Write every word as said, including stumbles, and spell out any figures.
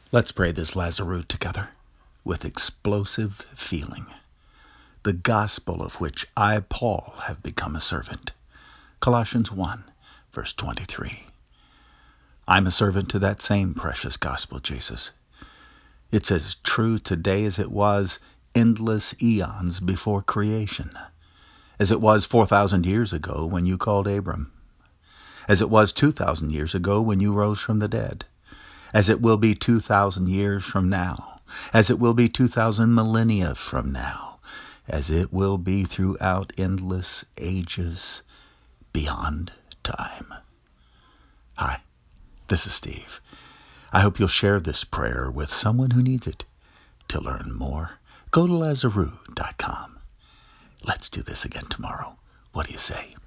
Let's pray this Lazarus together with explosive feeling, the gospel of which I, Paul, have become a servant. Colossians one, verse twenty-three. I'm a servant to that same precious gospel, Jesus. It's as true today as it was endless eons before creation, as it was four thousand years ago when you called Abram, as it was two thousand years ago when you rose from the dead, as it will be two thousand years from now, as it will be two thousand millennia from now, as it will be throughout endless ages beyond time. Hi, this is Steve. I hope you'll share this prayer with someone who needs it. To learn more, go to Lazarus dot com. Let's do this again tomorrow. What do you say?